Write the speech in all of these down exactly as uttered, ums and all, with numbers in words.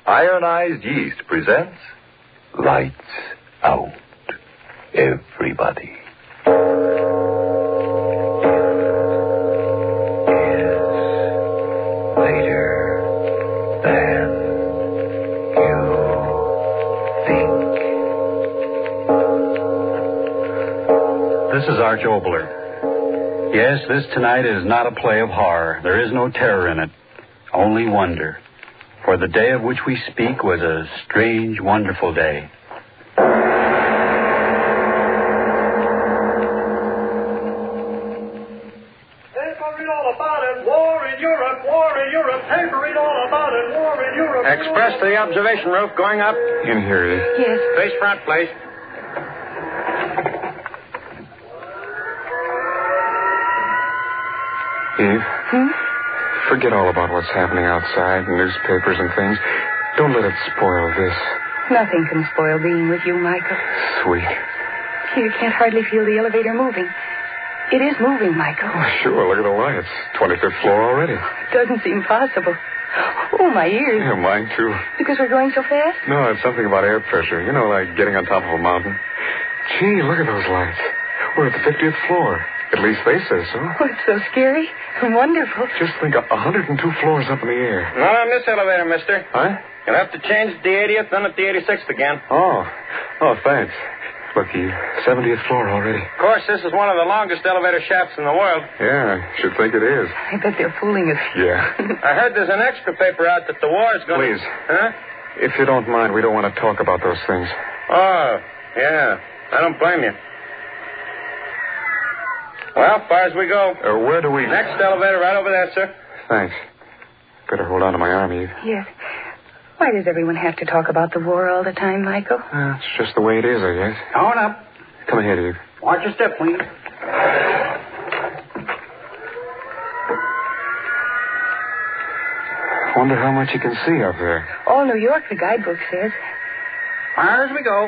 Ironized Yeast presents Lights Out, Everybody. This is Arch Obler. Yes, this tonight is not a play of horror. There is no terror in it, only wonder. For the day of which we speak was a strange, wonderful day. Paper read all about it. War in Europe, war in Europe. Paper read all about it. War in Europe. Express to the observation roof, going up. In here, Eve. Yes. Face front, please. Eve? Hmm? Forget all about what's happening outside, newspapers and things. Don't let it spoil this. Nothing can spoil being with you, Michael. Sweet. You can't hardly feel the elevator moving. It is moving, Michael. Oh, sure. Look at the lights. twenty-fifth floor already. It doesn't seem possible. Oh, my ears. Yeah, mine too. Because we're going so fast? No, it's something about air pressure. You know, like getting on top of a mountain. Gee, look at those lights. We're at the fiftieth floor. At least they say so. Oh, it's so scary and wonderful. Just think, a one hundred two floors up in the air. Not on this elevator, mister. Huh? You'll have to change at the eightieth, then at the eighty-sixth again. Oh. Oh, thanks. Look, Eve, seventieth floor already. Of course, this is one of the longest elevator shafts in the world. Yeah, I should think it is. I bet they're fooling us. Yeah. I heard there's an extra paper out that the war's going to... Please. Huh? If you don't mind, we don't want to talk about those things. Oh, yeah. I don't blame you. Well, far as we go. Uh, where do we... Next elevator right over there, sir. Thanks. Better hold on to my arm, Eve. Yes. Why does everyone have to talk about the war all the time, Michael? Uh, it's just the way it is, I guess. On up. Come ahead, Eve. Watch your step, please. Wonder how much you can see up there. All New York, the guidebook says. Far as we go.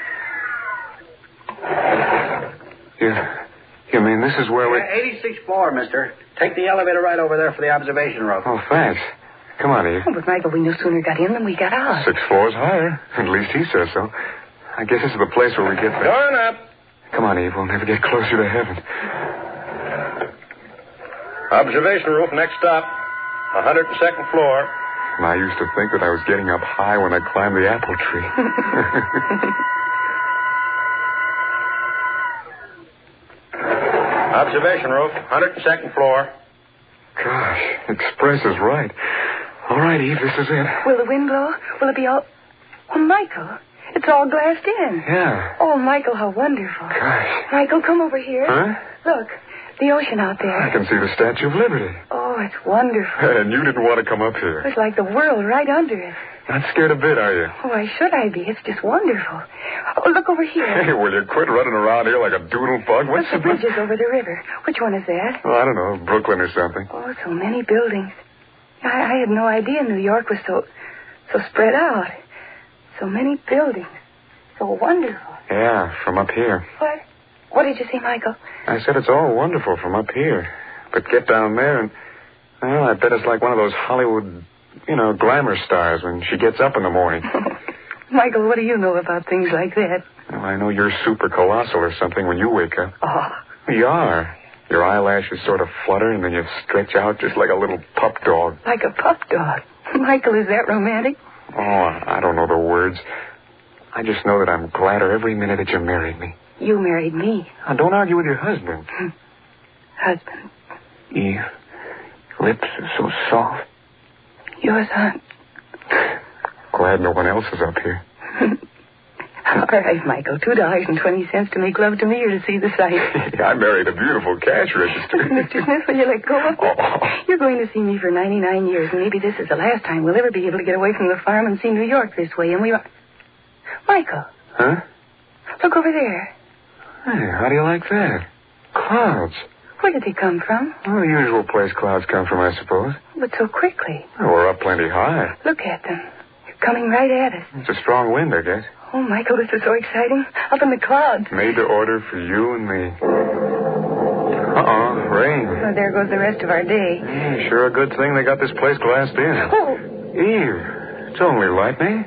You, you mean this is where we... eighty-sixth floor, mister. Take the elevator right over there for the observation room. Oh, thanks. Come on, Eve. Oh, but Michael, we no sooner got in than we got out. Six floors higher. At least he says so. I guess this is the place where we get there. Going up. Come on, Eve. We'll never get closer to heaven. Observation roof, next stop. one hundred second floor. And I used to think that I was getting up high when I climbed the apple tree. Observation roof, one hundred second floor. Gosh, Express is right. All right, Eve, this is it. Will the wind blow? Will it be all... Oh, Michael, it's all glassed in. Yeah. Oh, Michael, how wonderful. Gosh. Michael, come over here. Huh? Look, the ocean out I there. can see the Statue of Liberty. Oh, it's wonderful. And you didn't want to come up here. It's like the world right under us. Not scared a bit, are you? Oh, why should I be? It's just wonderful. Oh, look over here. Hey, will you quit running around here like a doodle bug? What's Look, the the big... bridges over the river. Which one is that? Oh, I don't know, Brooklyn or something. Oh, so many buildings. I, I had no idea New York was so, so spread out. So many buildings. So wonderful. Yeah, from up here. What? What did you say, Michael? I said it's all wonderful from up here. But get down there and... Well, I bet it's like one of those Hollywood, you know, glamour stars when she gets up in the morning. Michael, what do you know about things like that? Well, I know you're super colossal or something when you wake up. Oh. You are. Your eyelashes sort of flutter and then you stretch out just like a little pup dog. Like a pup dog. Michael, is that romantic? Oh, I don't know the words. I just know that I'm gladder every minute that you married me. You married me. Now, don't argue with your husband. Husband. Eve, lips are so soft. Yours aren't. Glad no one else is up here. All right, Michael. Two dollars and twenty cents to make love to me or to see the sight. I married a beautiful cash register. Mister Smith, will you let go of me? Oh. You're going to see me for ninety-nine years, and maybe this is the last time we'll ever be able to get away from the farm and see New York this way, and we... Michael. Huh? Look over there. Hey, how do you like that? Clouds. Where did they come from? Well, the usual place clouds come from, I suppose. But so quickly. Well, we're up plenty high. Look at them. They're coming right at us. It's a strong wind, I guess. Oh, Michael, this is so exciting. Up in the clouds. Made to order for you and me. Uh-oh, rain. Oh, there goes the rest of our day. Mm, sure a good thing they got this place glassed in. Oh. Eve, It's only lightning.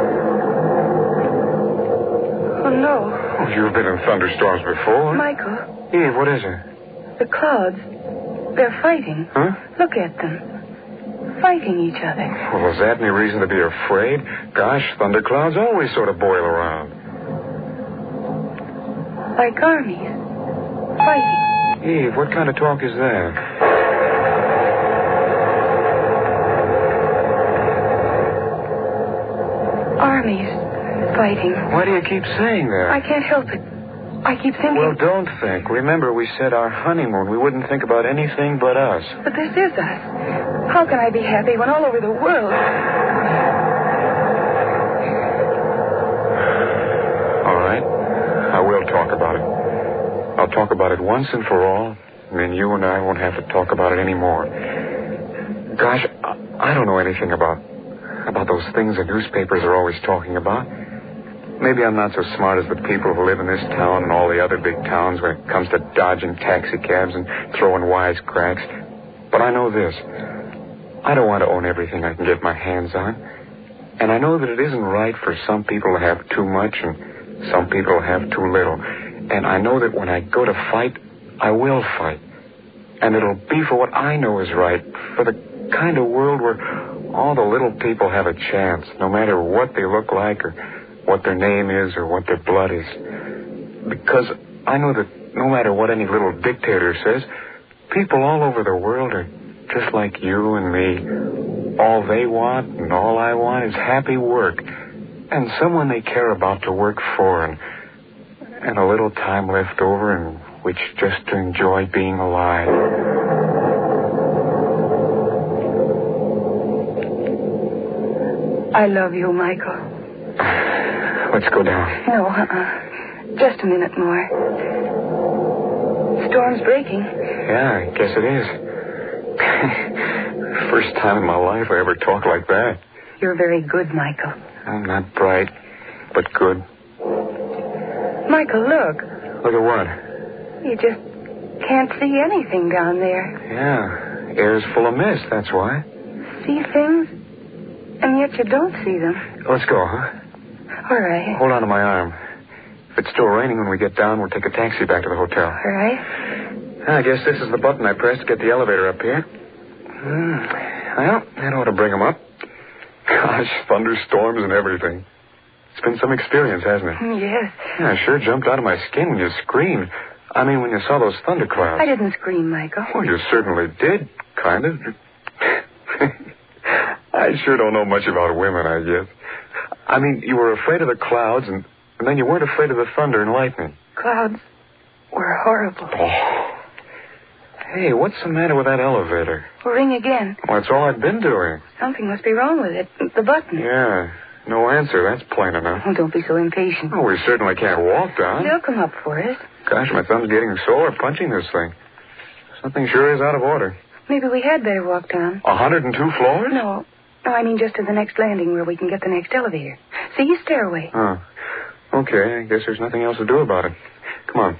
Oh, no. Oh, you've been in thunderstorms before. Michael, Eve, what is it? the clouds, they're fighting. Huh? Look at them. Fighting each other. Well, is that any reason to be afraid? Gosh, thunderclouds always sort of boil around. Like armies. Fighting. Eve, what kind of talk is that? Armies. Fighting. Why do you keep saying that? I can't help it. I keep thinking... Well, don't think. Remember, we said our honeymoon. We wouldn't think about anything but us. But this is us. How can I be happy when all over the world... All right. I will talk about it. I'll talk about it once and for all, and then you and I won't have to talk about it anymore. Gosh, I, I don't know anything about about those things the newspapers are always talking about. Maybe I'm not so smart as the people who live in this town and all the other big towns when it comes to dodging taxi cabs and throwing wisecracks. But I know this. I don't want to own everything I can get my hands on. And I know that it isn't right for some people to have too much and some people to have too little. And I know that when I go to fight, I will fight. And it'll be for what I know is right, for the kind of world where all the little people have a chance, no matter what they look like or what their name is or what their blood is. Because I know that no matter what any little dictator says, people all over the world are just like you and me. All they want and all I want is happy work and someone they care about to work for and, and a little time left over in which just to enjoy being alive. I love you, Michael. Let's go down. No, uh-uh. Just a minute more. Storm's breaking. Yeah, I guess it is. First time in my life I ever talk like that. You're very good, Michael. I'm not bright, but good. Michael, look. Look at what? You just can't see anything down there. Yeah, air's full of mist, that's why. See things, and yet you don't see them. Let's go, huh? All right. Hold on to my arm. If it's still raining when we get down, we'll take a taxi back to the hotel. All right. I guess this is the button I pressed to get the elevator up here. Hmm. Well, that ought to bring them up. Gosh, thunderstorms and everything. It's been some experience, hasn't it? Yes. Yeah, I sure jumped out of my skin when you screamed. I mean, when you saw those thunderclouds. I didn't scream, Michael. Well, you certainly did, kind of. I sure don't know much about women, I guess. I mean, you were afraid of the clouds, and, and then you weren't afraid of the thunder and lightning. Clouds were horrible. Oh. Hey, what's the matter with that elevator? Ring again. Well, that's all I've been doing. Something must be wrong with it. The button. Yeah, no answer. That's plain enough. Oh, don't be so impatient. Oh, we certainly can't walk down. They'll come up for us. Gosh, my thumb's getting sore punching this thing. Something sure is out of order. Maybe we had better walk down. A hundred and two floors? No. No, I mean just to the next landing where we can get the next elevator. See, stairway. Oh. Okay, I guess there's nothing else to do about it. Come on.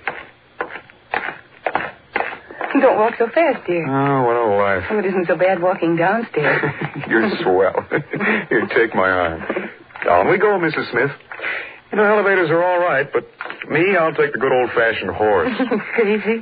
Don't walk so fast, dear. Oh, what a life. Oh, it isn't so bad walking downstairs. You're swell. Here, take my arm. Down we go, Missus Smith. You know, elevators are all right, but me, I'll take the good old-fashioned horse. Crazy.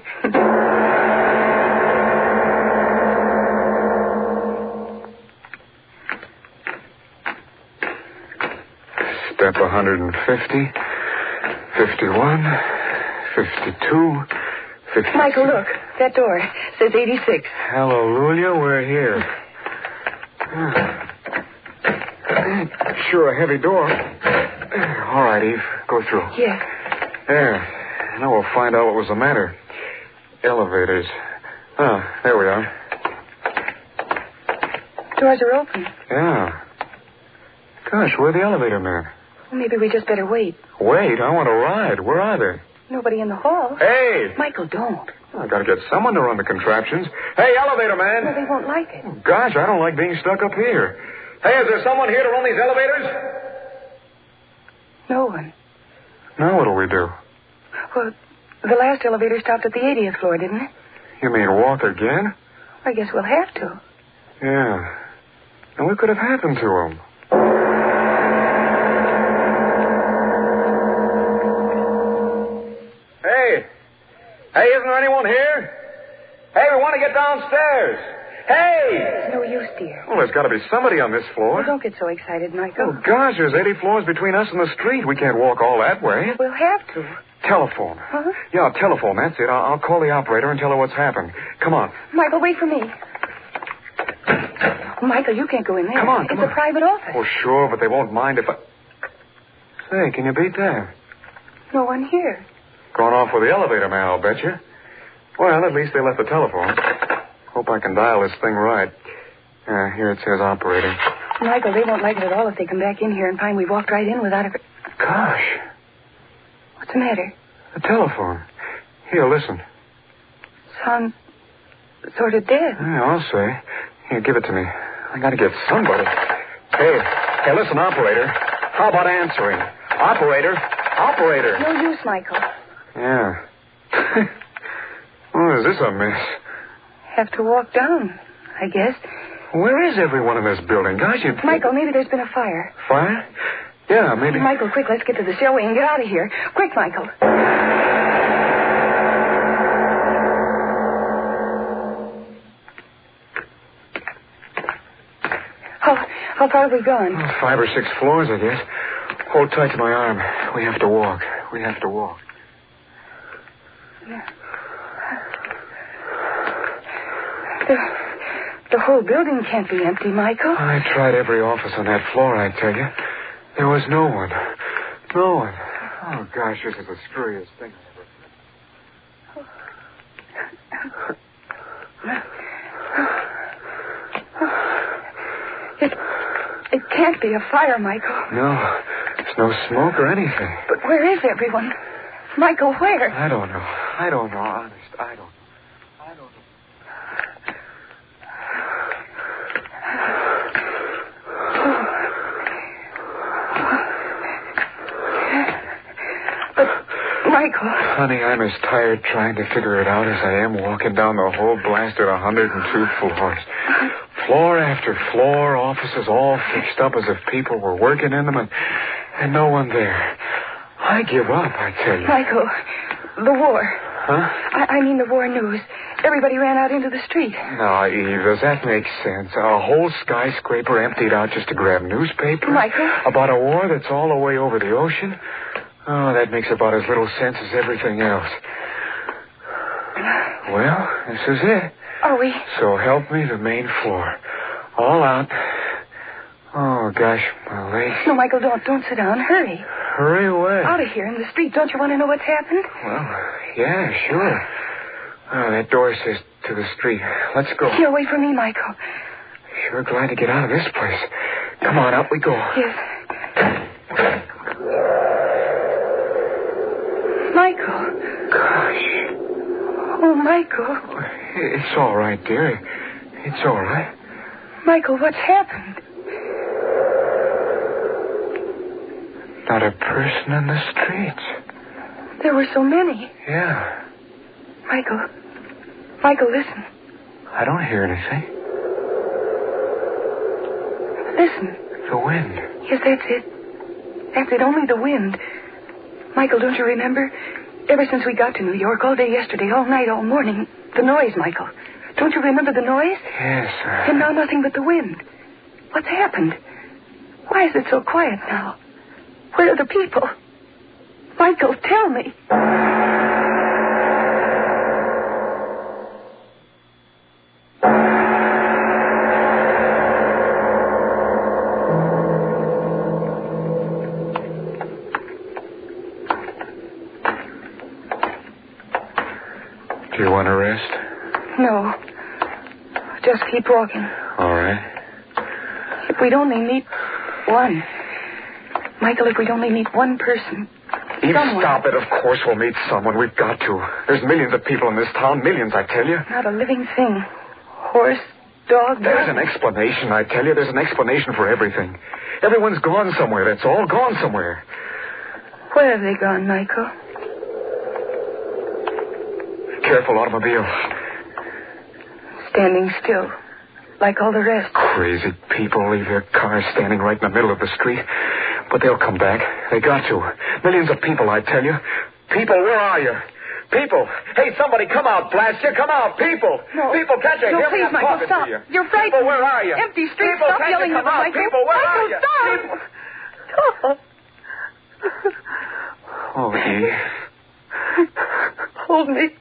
Step one fifty, fifty-one, fifty-two, fifty-three. Michael, look. That door says eighty-six. Hallelujah, we're here. Sure, a heavy door. All right, Eve, go through. Yes. There. Now we'll find out what was the matter. Elevators. Ah, there we are. Doors are open. Yeah. Gosh, where'd the elevator men? Well, maybe we just better wait. Wait, I want to ride. Where are they? Nobody in the hall. Hey! Michael, don't. I gotta get someone to run the contraptions. Hey, elevator man! Well, they won't like it. Oh, gosh, I don't like being stuck up here. Hey, is there someone here to run these elevators? No one. Now what'll we do? Well, the last elevator stopped at the eightieth floor, didn't it? You mean walk again? I guess we'll have to. Yeah. And what could have happened to him? Hey, isn't there anyone here? Hey, we want to get downstairs. Hey! It's no use, dear. Well, there's got to be somebody on this floor. Well, don't get so excited, Michael. Oh, gosh, there's eighty floors between us and the street. We can't walk all that way. We'll have to. Telephone. Huh? Yeah, telephone. That's it. I'll, I'll call the operator and tell her what's happened. Come on. Michael, wait for me. Michael, you can't go in there. Come on, come It's on. a private office. Oh, sure, but they won't mind if I... Say, can you beat that? No one here. Gone off with the elevator man, I'll bet you. Well, at least they left the telephone. Hope I can dial this thing right. Uh, here it says operating. Michael, they won't like it at all if they come back in here and find we walked right in without a... Gosh, What's the matter? the telephone. Here, listen. Sounds sort of dead. Yeah, I'll say. Here, give it to me. I gotta get somebody. Hey, hey, listen, operator. How about answering? Operator, operator. No use, Michael. Yeah. Oh, is this a mess? Have to walk down, I guess. Where is everyone in this building? Gosh, you... Michael, maybe there's been a fire. Fire? Yeah, maybe... Michael, quick, let's get to the stairway and get out of here. Quick, Michael. How, how far have we gone? Oh, five or six floors, I guess. Hold tight to my arm. We have to walk. We have to walk. The, the whole building can't be empty, Michael. I tried every office on that floor, I tell you. There was no one. No one. Oh, gosh, this is the screwiest thing I've ever It, it can't be a fire, Michael. No, there's no smoke or anything. But where is everyone? Michael, where? I don't know. I don't know, honest. I don't know. I don't know. But, Michael... Honey, I'm as tired trying to figure it out as I am walking down the whole blasted one hundred two floors. Floor after floor, offices all fixed up as if people were working in them, and, and no one there. I give up, I tell you. Michael, the war. Huh? I, I mean the war news. Everybody ran out into the street. Now, Eve, does that make sense? A whole skyscraper emptied out just to grab newspaper? Michael? About a war that's all the way over the ocean? Oh, that makes about as little sense as everything else. Well, this is it. Are we? So help me, the main floor. All out. Oh, gosh, my legs. No, Michael, don't. Don't sit down. Hurry. Hurry away. Out of here in the street. Don't you want to know what's happened? Well, yeah, sure. Oh, that door says to the street. Let's go. Here, wait for me, Michael. Sure glad to get out of this place. Come on, out we go. Yes. Michael. Gosh. Oh, Michael. It's all right, dear. It's all right. Michael, what's happened? Not a person in the streets. There were so many. Yeah. Michael. Michael, listen. I don't hear anything. Listen. The wind. Yes, that's it. That's it, only the wind. Michael, don't you remember? Ever since we got to New York, all day yesterday, all night, all morning, the noise, Michael. Don't you remember the noise? Yes, sir. And now nothing but the wind. What's happened? Why is it so quiet now? Where are the people? Michael, tell me. Do you want to rest? No. Just keep walking. All right. If we'd only meet one. Michael, if we'd only meet one person. Eve, Someone. stop it. Of course we'll meet someone. We've got to. There's millions of people in this town. Millions, I tell you. Not a living thing. Horse, dog, There's dog. an explanation, I tell you. There's an explanation for everything. Everyone's gone somewhere, that's all. Gone somewhere. Where have they gone, Michael? Careful, automobile. Standing still. Like all the rest. Crazy people leave their cars standing right in the middle of the street. But they'll come back. They got to. Millions of people, I tell you. People, where are you? People! Hey, somebody, come out, blast you! Come out, people! No. People, can't you No, hear me? please, I'm Michael, talking stop. to you. You're frightened. People, where are you? Empty streets. People, Stop can't yelling you at come them, out? Michael. People, where Michael, are you? stop. People. Stop. Oh, Eve. Hold me.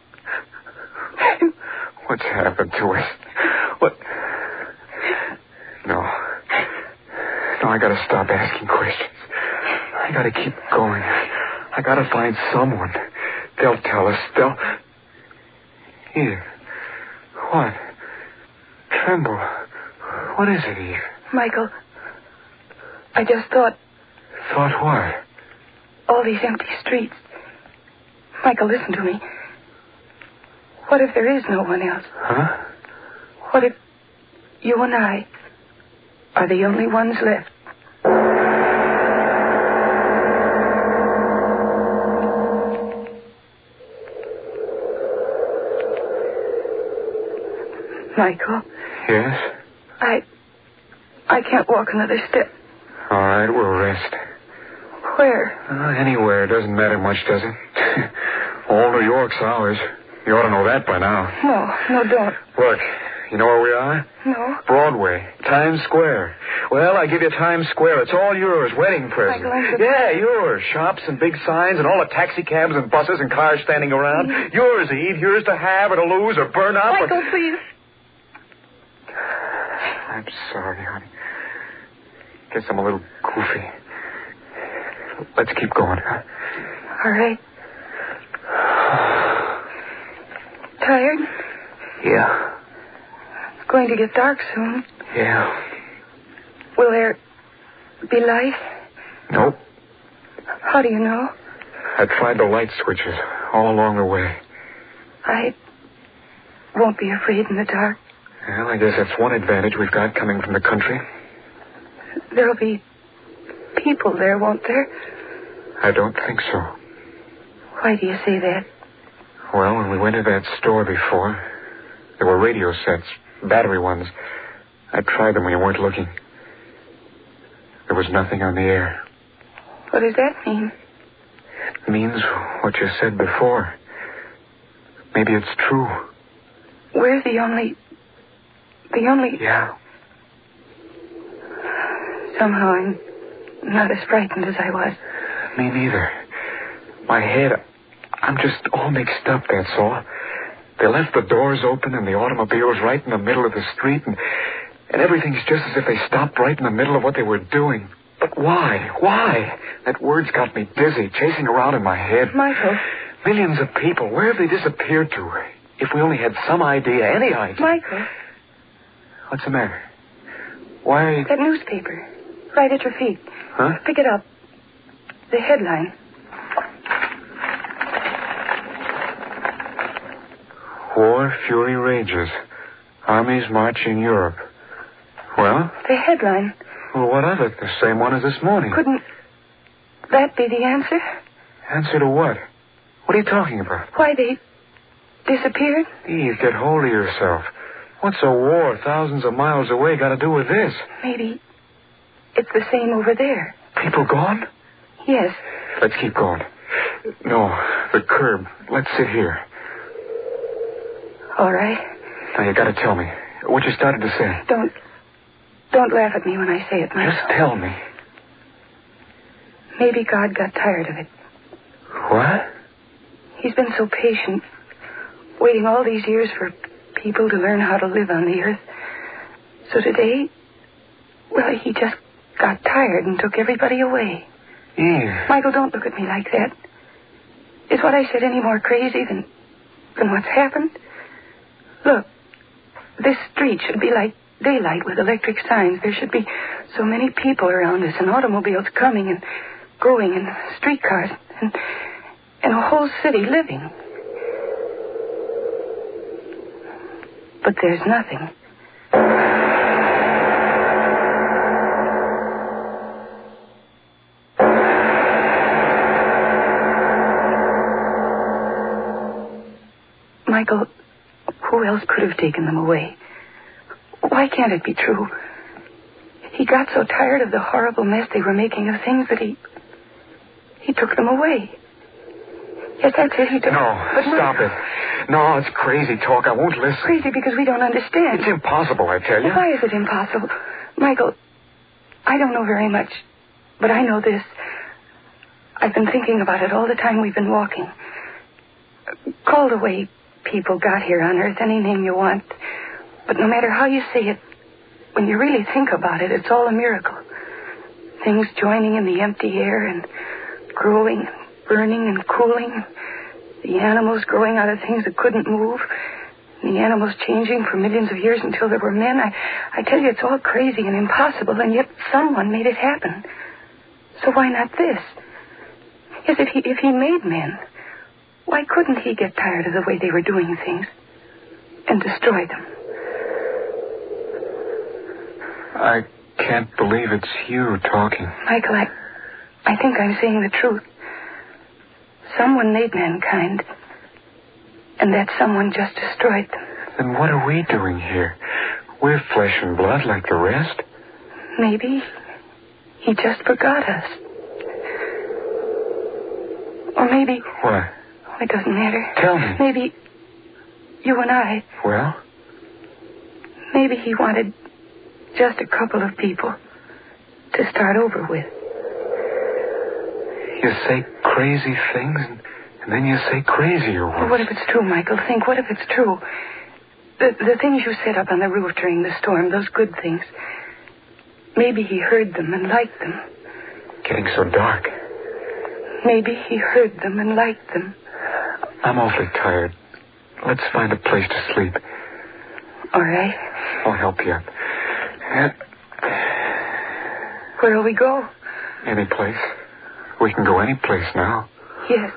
What's happened to us? What? No. No, I gotta stop asking questions. I gotta keep going. I gotta find someone. They'll tell us. They'll... Eve. What? Tremble. What is it, Eve? Michael, I just thought Thought what? all these empty streets. Michael, listen to me. What if there is no one else? Huh? What if you and I are the only ones left? Michael, Yes? I... I can't walk another step. All right, we'll rest. Where? Uh, anywhere. Doesn't matter much, does it? All New York's ours. You ought to know that by now. No, no, don't. Look, you know where we are? No. Broadway. Times Square. Well, I give you Times Square. It's all yours. Wedding present. Michael, I'm Yeah, yours. Shops and big signs and all the taxi cabs and buses and cars standing around. Mm-hmm. Yours, Eve. Yours to have or to lose or burn up. Michael, or... please. I'm sorry, honey. Guess I'm a little goofy. Let's keep going, huh? All right. Tired? Yeah. It's going to get dark soon. Yeah. Will there be light? Nope. How do you know? I tried the light switches all along the way. I won't be afraid in the dark. Well, I guess that's one advantage we've got coming from the country. There'll be people there, won't there? I don't think so. Why do you say that? Well, when we went to that store before, there were radio sets, battery ones. I tried them when you weren't looking. There was nothing on the air. What does that mean? It means what you said before. Maybe it's true. We're the only... The only... Yeah. Somehow I'm not as frightened as I was. Me neither. My head, I'm just all mixed up, that's all. They left the doors open and the automobiles right in the middle of the street, and, and everything's just as if they stopped right in the middle of what they were doing. But why? Why? That word's got me dizzy, chasing around in my head. Michael. Millions of people. Where have they disappeared to? If we only had some idea, any idea. Michael. What's the matter? Why are you... That newspaper. Right at your feet. Huh? Pick it up. The headline. War fury rages. Armies march in Europe. Well? The headline. Well, what of it? The same one as this morning. Couldn't that be the answer? Answer to what? What are you talking about? Why they disappeared? Eve, get hold of yourself. What's a war thousands of miles away got to do with this? Maybe it's the same over there. People gone? Yes. Let's keep going. No, the curb. Let's sit here. All right. Now, you got to tell me what you started to say. Don't... Don't laugh at me when I say it, Michael. Just tell me. Maybe God got tired of it. What? He's been so patient, waiting all these years for people to learn how to live on the earth. So today, well, he just got tired and took everybody away. Eve. Michael, don't look at me like that. Is what I said any more crazy than, than what's happened? Look, this street should be like daylight with electric signs. There should be so many people around us and automobiles coming and going and streetcars and, and a whole city living. But there's nothing. Michael, who else could have taken them away? Why can't it be true? He got so tired of the horrible mess they were making of things that he... he took them away. Yes, that's it. He took... No, but stop look, it. No, it's crazy talk. I won't listen. Crazy because we don't understand. It's impossible, I tell you. Well, why is it impossible? Michael, I don't know very much, but I know this. I've been thinking about it all the time we've been walking. Call the way people got here on Earth any name you want. But no matter how you say it, when you really think about it, it's all a miracle. Things joining in the empty air and growing and burning and cooling. The animals growing out of things that couldn't move. And the animals changing for millions of years until there were men. I, I tell you, it's all crazy and impossible, and yet someone made it happen. So why not this? Yes, if he, if he made men, why couldn't he get tired of the way they were doing things and destroy them? I can't believe it's you talking. Michael, I, I think I'm saying the truth. Someone made mankind, and that someone just destroyed them. Then what are we doing here? We're flesh and blood like the rest. Maybe he just forgot us. Or maybe... What? Oh, it doesn't matter. Tell me. Maybe you and I... Well? Maybe he wanted just a couple of people to start over with. You say crazy things, and, and then you say crazier ones. Well, what if it's true, Michael? Think, what if it's true? The, the things you said up on the roof during the storm, those good things. Maybe he heard them and liked them. Getting so dark. Maybe he heard them and liked them. I'm awfully tired. Let's find a place to sleep. All right. I'll help you up. Where'll we go? Any place. We can go any place now. Yes.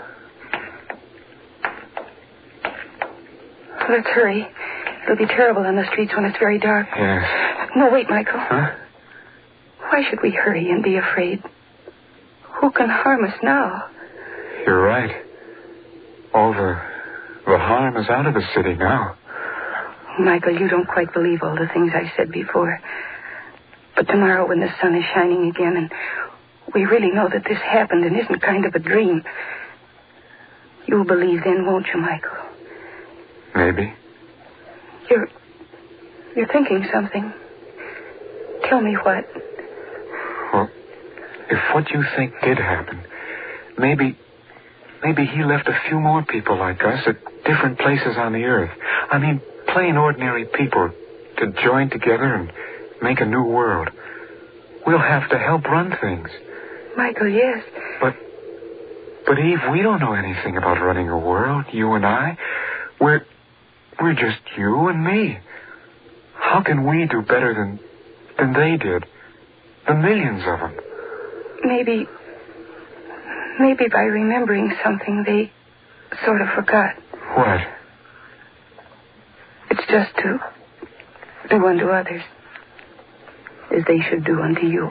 Let's hurry. It'll be terrible on the streets when it's very dark. Yes. No, wait, Michael. Huh? Why should we hurry and be afraid? Who can harm us now? You're right. All the, the harm is out of the city now. Michael, you don't quite believe all the things I said before. But tomorrow when the sun is shining again and we really know that this happened and isn't kind of a dream, you'll believe then, won't you, Michael? Maybe. You're... You're thinking something. Tell me what. Well, if what you think did happen, maybe... Maybe he left a few more people like us at different places on the earth. I mean, plain ordinary people to join together and make a new world. We'll have to help run things. Michael, yes. But, but Eve, we don't know anything about running a world, you and I. We're, we're just you and me. How can we do better than, than they did? The millions of them. Maybe, maybe by remembering something they sort of forgot. What? It's just to do unto others as they should do unto you.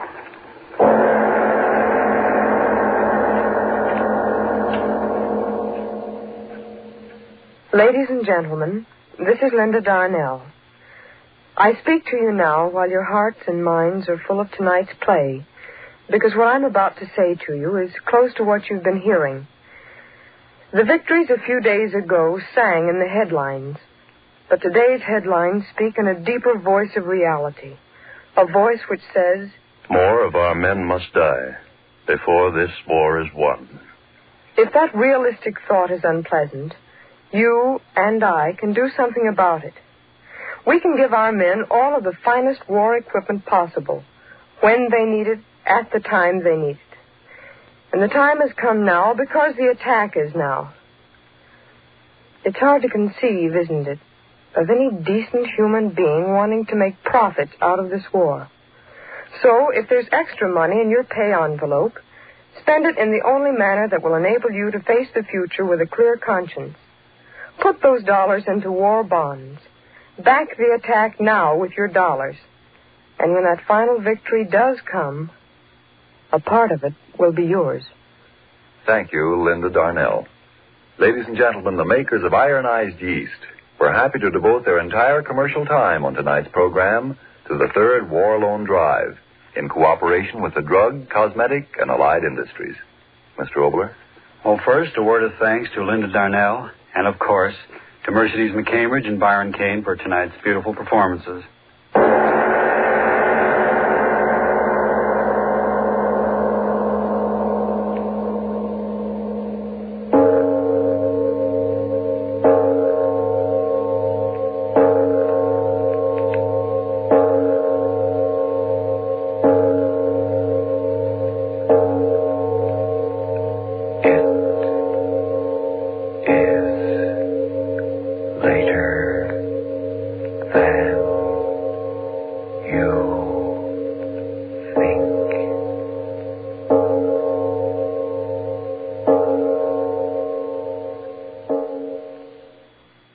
Ladies and gentlemen, this is Linda Darnell. I speak to you now while your hearts and minds are full of tonight's play, because what I'm about to say to you is close to what you've been hearing. The victories a few days ago sang in the headlines, but today's headlines speak in a deeper voice of reality, a voice which says, More of our men must die before this war is won. If that realistic thought is unpleasant, you and I can do something about it. We can give our men all of the finest war equipment possible, when they need it, at the time they need it. And the time has come now because the attack is now. It's hard to conceive, isn't it, of any decent human being wanting to make profit out of this war. So, if there's extra money in your pay envelope, spend it in the only manner that will enable you to face the future with a clear conscience. Put those dollars into war bonds. Back the attack now with your dollars. And when that final victory does come, a part of it will be yours. Thank you, Linda Darnell. Ladies and gentlemen, the makers of Ironized Yeast were happy to devote their entire commercial time on tonight's program to the third War Loan Drive in cooperation with the Drug, Cosmetic, and Allied Industries. Mister Obler? Well, first, a word of thanks to Linda Darnell and, of course, to Mercedes McCambridge and Byron Kane for tonight's beautiful performances.